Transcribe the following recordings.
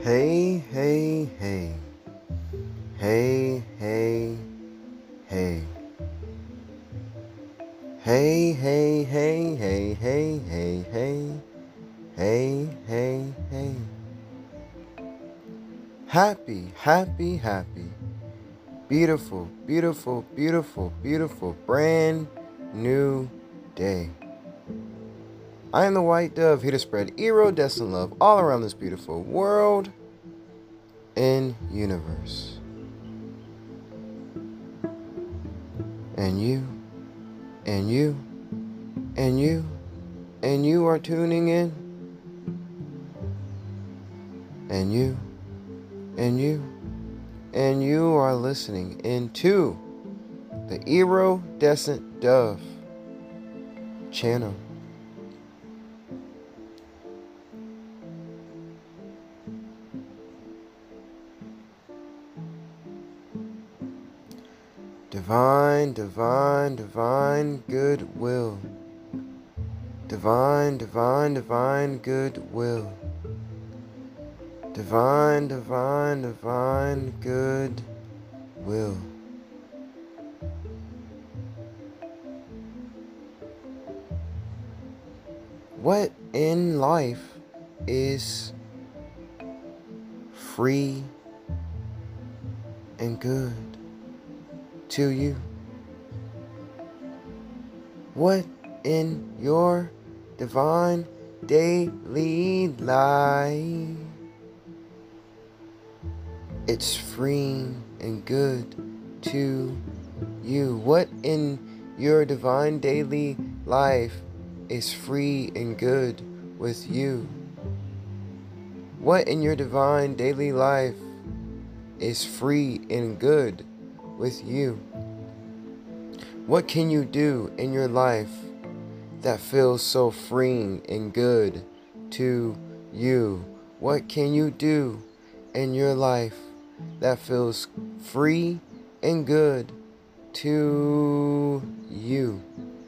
Hey, hey, hey. Hey, hey, hey. Hey, hey, hey, hey, hey, hey, hey. Hey, hey, hey. Happy, happy, happy. Beautiful, beautiful, beautiful, beautiful, brand new day. I am the white dove here to spread iridescent love all around this beautiful world and universe. And you, and you, and you, and you are tuning in. And you, and you, and you are listening into the Iridescent Dove channel. Divine, divine, divine goodwill. Divine, divine, divine goodwill. Divine, divine, divine goodwill. What in life is free and good to you? What in your divine daily life it's free and good to you? What in your divine daily life is free and good with you? What in your divine daily life is free and good with you? What can you do in your life that feels so freeing and good to you? What can you do in your life that feels free and good to you?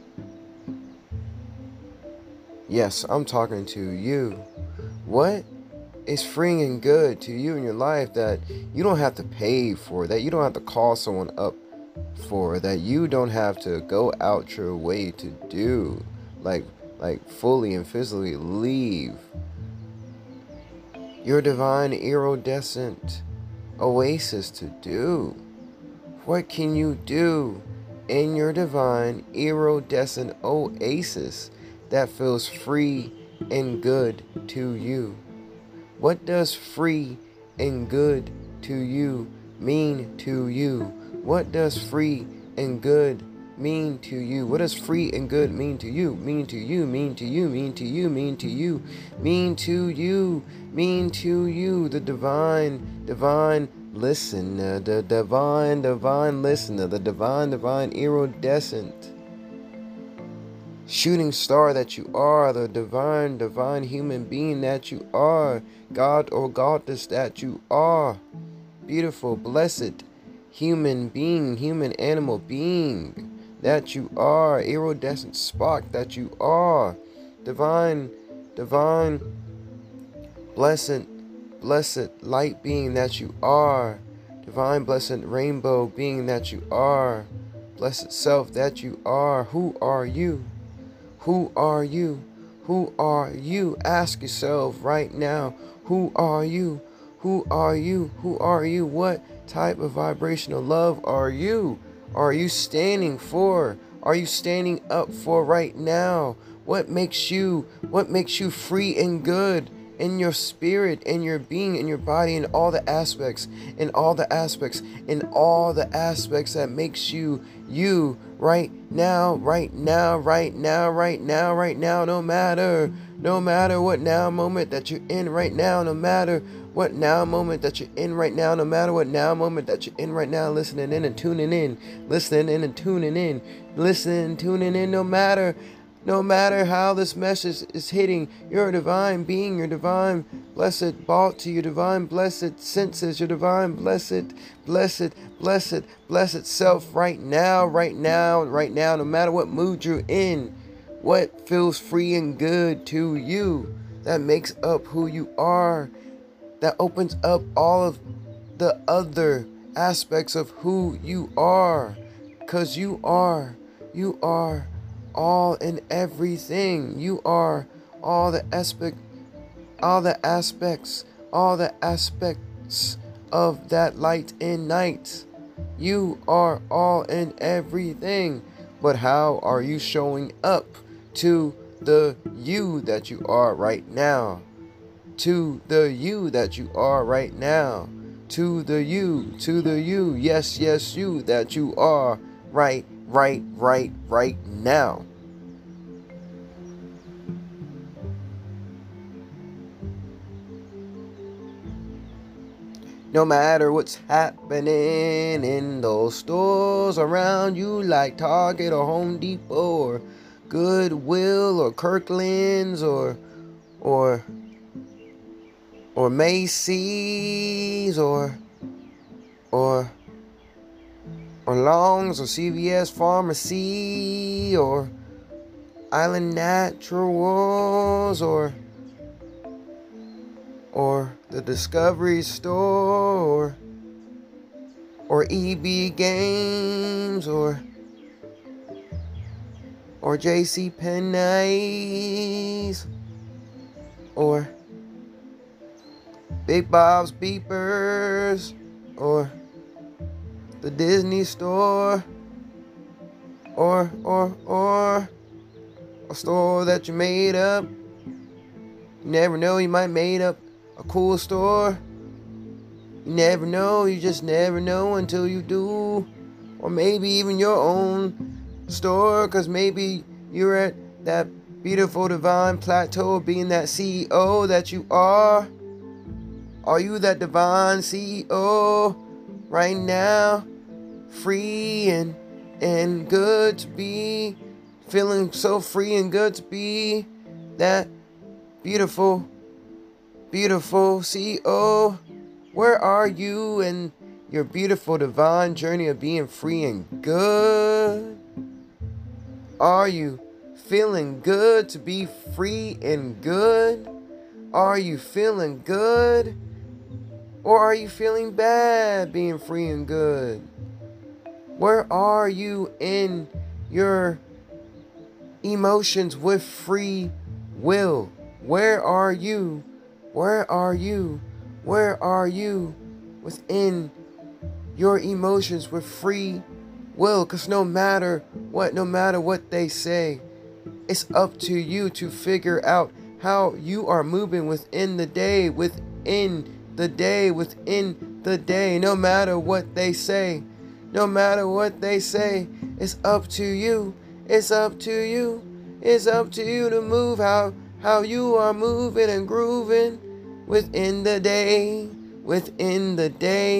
Yes, I'm talking to you. What is freeing and good to you in your life that you don't have to pay for, that you don't have to call someone up for, that you don't have to go out your way to do, like fully and physically leave your divine iridescent oasis to do? What can you do in your divine iridescent oasis that feels free and good to you? What does free and good to you mean to you? What does free and good mean to you? What does free and good mean to you? Mean to you, mean to you, mean to you, mean to you, mean to you, mean to you, the divine listener, the divine listener, the divine iridescent shooting star that you are, the divine human being that you are, God or goddess that you are, beautiful, blessed human being, human animal being that you are, iridescent spark that you are, divine, blessed light being that you are, divine, blessed rainbow being that you are, blessed self that you are. Who are you? Who are you? Who are you? Ask yourself right now, who are you? Who are you? Who are you? What type of vibrational love are you? Are you standing for? Are you standing up for right now? What makes you free and good in your spirit, in your being, in your body, in all the aspects, in all the aspects, in all the aspects that makes you you right now, right now, right now, right now, right now, no matter what now moment that you're in right now, no matter what now moment that you're in right now, no matter what now moment that you're in right now, listening in and tuning in, listening in and tuning in, listening and tuning in, no matter how this message is hitting your divine being, your divine blessed body, your divine blessed senses, your divine blessed self right now, no matter what mood you're in, what feels free and good to you, that makes up who you are. that opens up all of the other aspects of who you are. Because you are all and everything. You are all the aspects of that light and night. You are all and everything. But how are you showing up to the you that you are right now? To the you that you are right now. To the you, yes, you that you are right now. No matter what's happening in those stores around you, like Target or Home Depot or Goodwill or Kirkland's or Macy's or Long's or CVS Pharmacy or Island Naturals or the Discovery Store or EB Games or JC Penney's or Big Bob's Beepers or the Disney Store or a store that you made up. You never know, you might made up a cool store. You never know, you just never know until you do. Or maybe even your own store, because maybe you're at that beautiful divine plateau of being that CEO that you are. Are you that divine CEO right now? Free and good to be, feeling so free and good to be that beautiful CEO. Where are you in your beautiful divine journey of being free and good? Are you feeling good to be free and good? Are you feeling good? Or are you feeling bad being free and good? Where are you in your emotions with free will? Where are you? Where are you? Where are you within your emotions with free will? Because no matter what they say, it's up to you to figure out how you are moving within the day, no matter what they say. No matter what they say, it's up to you. It's up to you. It's up to you to move how you are moving and grooving within the day, within the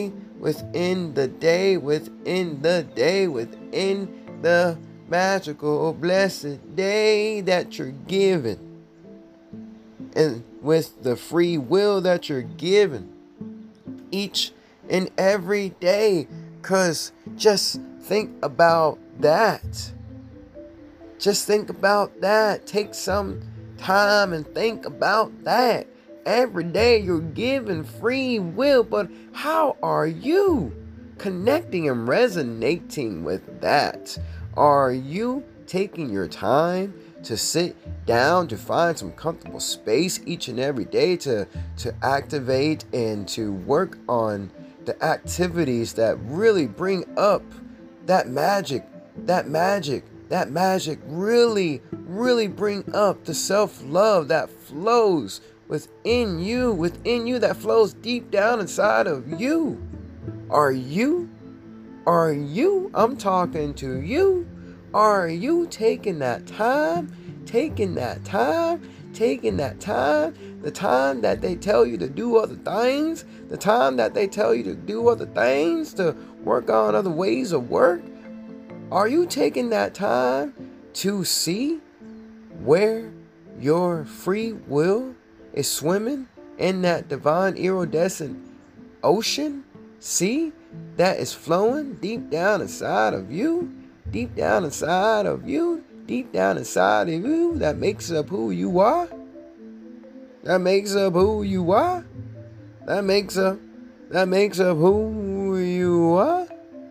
magical, blessed day that you're given. And with the free will that you're given each and every day. Because just think about that. Just think about that. Take some time and think about that. Every day you're given free will, but how are you connecting and resonating with that? Are you taking your time to sit down, to find some comfortable space each and every day to activate and to work on the activities that really bring up that magic, really bring up the self-love that flows within you, that flows deep down inside of you? Are you? I'm talking to you. Are you taking that time? The time that they tell you to do other things, the time that they tell you to do other things, to work on other ways of work. Are you taking that time to see where your free will is swimming in that divine iridescent ocean? See, that is flowing deep down inside of you, that makes up who you are. That makes up who you are.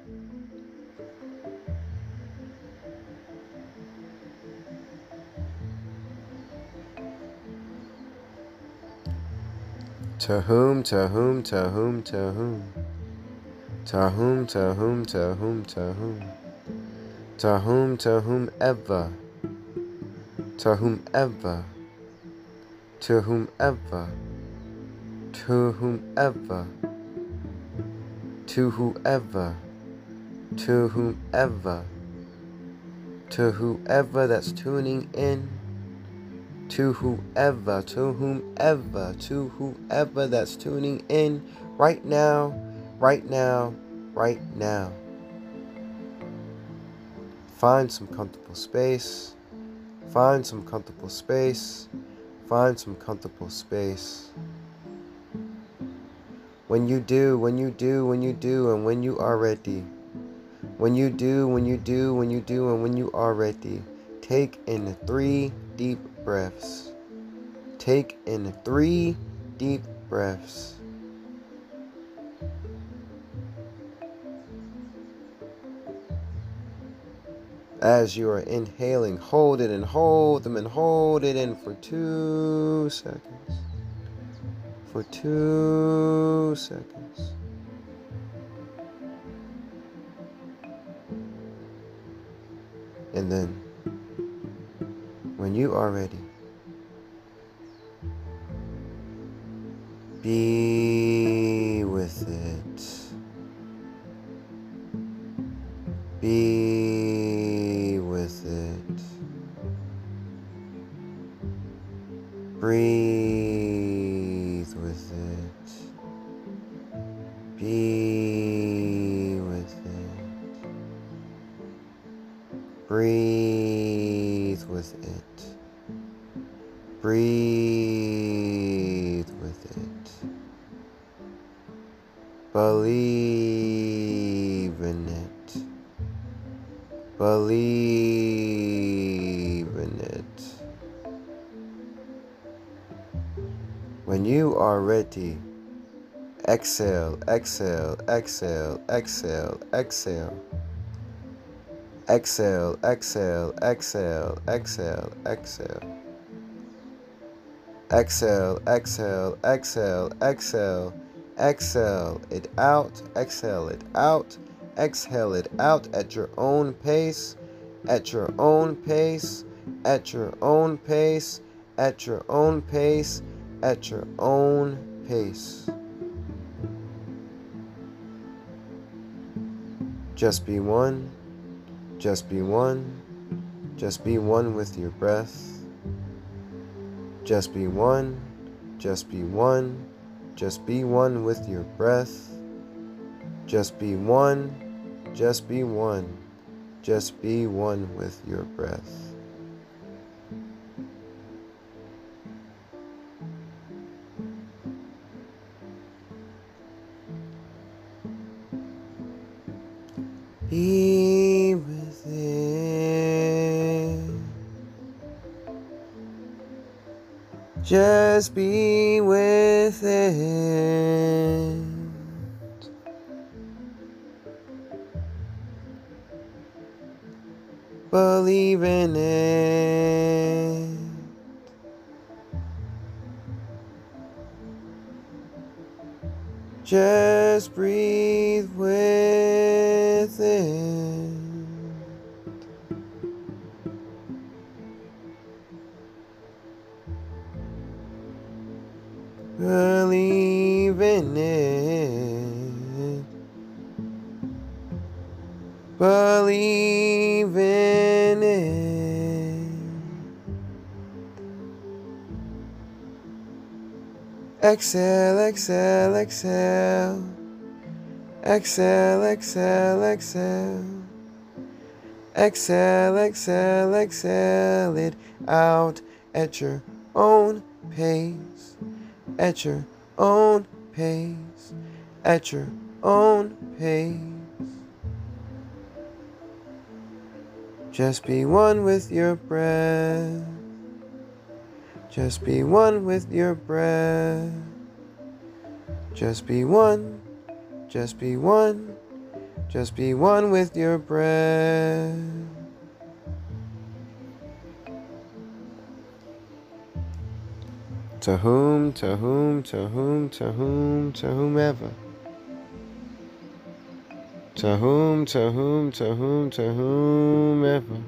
To whom, to whom, to whom, to whom? To whom, to whom, to whom, to whom? To whom, to whomever. To whomever. To whomever. To whomever. To whoever. To whomever. To whoever that's tuning in. To whoever that's tuning in right now, right now, right now. Find some comfortable space. Find some comfortable space. Find some comfortable space. When you do, and when you are ready. When you do, and when you are ready. Take in 3 deep breaths. Take in 3 deep breaths. As you are inhaling, hold it and hold them and hold it in for 2 seconds. For 2 seconds. And then, when you are ready, be with it. Be with it. Breathe with it. Be with it. Breathe with it. Breathe with it. Believe in it. Believe in it. When you are ready, exhale, exhale, exhale, exhale, exhale. Exhale, exhale, exhale, exhale, exhale. Exhale, exhale, exhale, exhale. Exhale it out, exhale it out, exhale it out at your own pace, at your own pace, at your own pace, at your own pace, at your own pace. Just be one, just be one, just be one with your breath. Just be one, just be one. Just be one with your breath. Just be one, just be one. Just be one with your breath. Be with it. Just be with it. Believe in it. Just breathe with it. Believe in it. Believe in it. Exhale, exhale, exhale. Exhale, exhale, exhale. Exhale, exhale, exhale it out at your own pace. At your own pace. At your own pace. Just be one with your breath. Just be one with your breath. Just be one, just be one, just be one with your breath. To whom, to whom, to whom, to whom, to whomever. To whom, to whom, to whom, to whomever.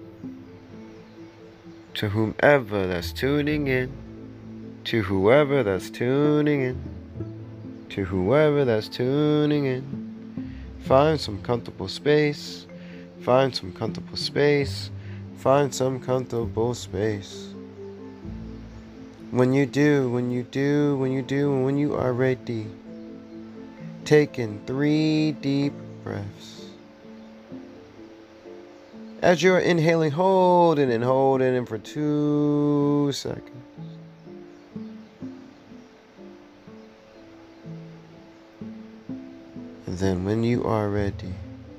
To whomever that's tuning in. To whoever that's tuning in. To whoever that's tuning in. Find some comfortable space. Find some comfortable space. Find some comfortable space. When you are ready, take in 3 deep breaths. As you're inhaling, hold it in for 2 seconds. And then when you are ready,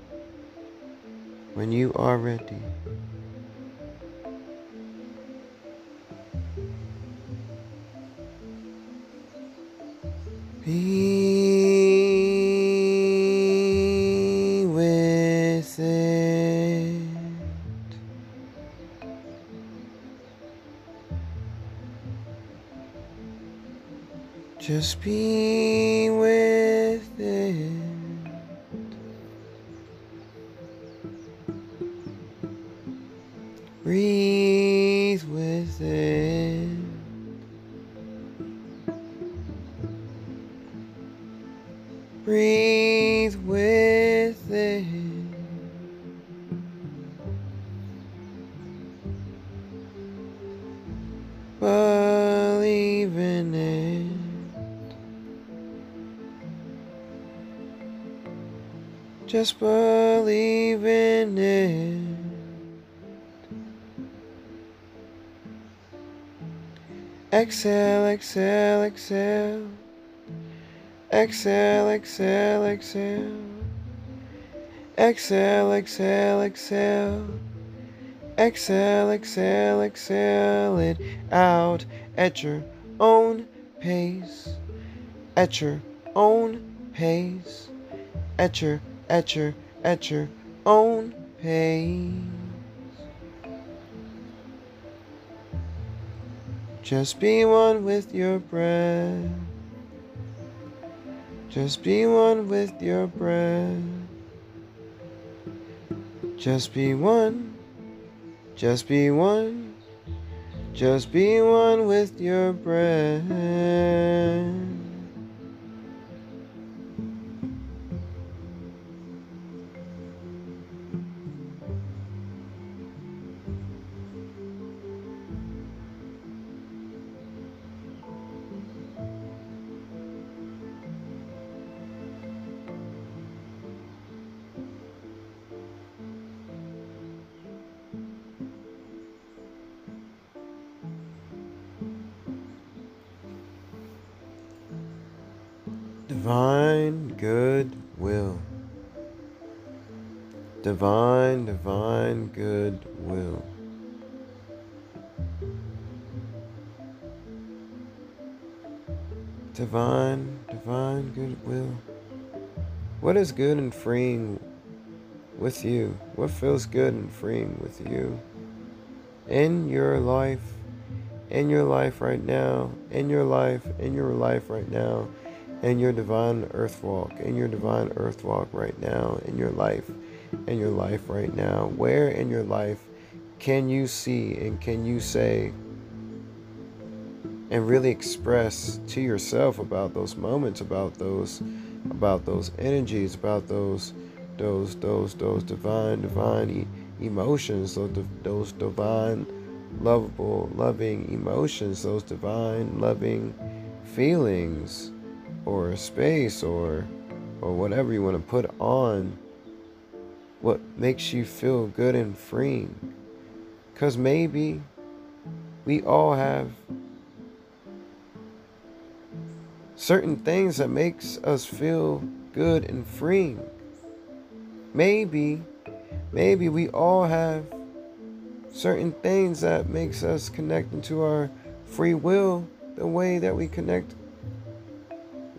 be with it. Just be with it. Breathe with it. Breathe with it. Believe in it. Just believe in it. Exhale, exhale, exhale. Exhale, exhale, exhale. Exhale, exhale, exhale. Exhale, exhale, exhale it out at your own pace. At your own pace. At your own pace. Just be one with your breath. Just be one with your breath. Just be one. Just be one. Just be one with your breath. Divine goodwill. Divine goodwill. Divine goodwill. What is good and freeing with you? What feels good and freeing with you? In your life right now, in your life right now, in your divine earth walk right now, in your life right now. Where in your life can you see and can you say and really express to yourself about those moments, about those energies, about those divine emotions, those divine loving emotions, those divine loving feelings, or space, or whatever you want to put on what makes you feel good and freeing. Because maybe we all have certain things that makes us feel good and freeing. Maybe we all have certain things that makes us connect into our free will the way that we connect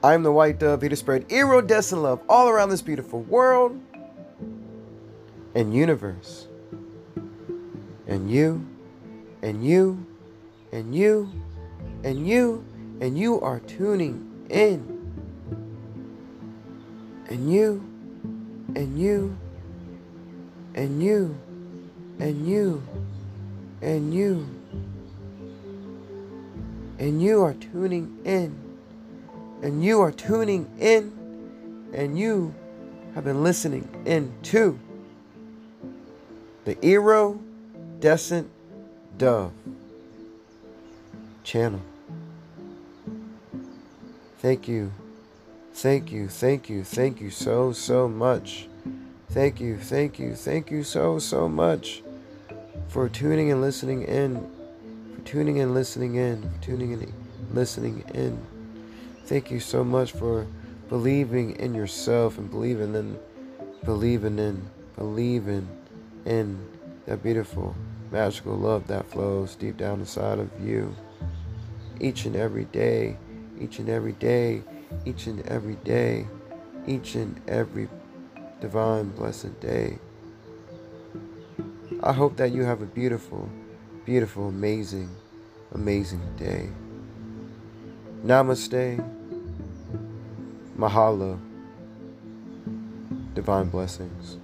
I'm the white dove here to spread iridescent love all around this beautiful world and universe. And you, and you, and you, and you, and you are tuning in. And you, and you, and you, and you, and you, and you are tuning in. And you are tuning in, and you have been listening in to the Iridescent Dove channel. Thank you. Thank you, thank you, thank you so, so much. Thank you, thank you, thank you so, so much for tuning and listening in. For tuning and listening in. For tuning and listening in. Thank you so much for believing in yourself and believing in that beautiful, magical love that flows deep down inside of you. Each and every day, each and every day, each and every day, each and every divine blessed day. I hope that you have a beautiful, beautiful, amazing, amazing day. Namaste. Mahalo. Divine blessings.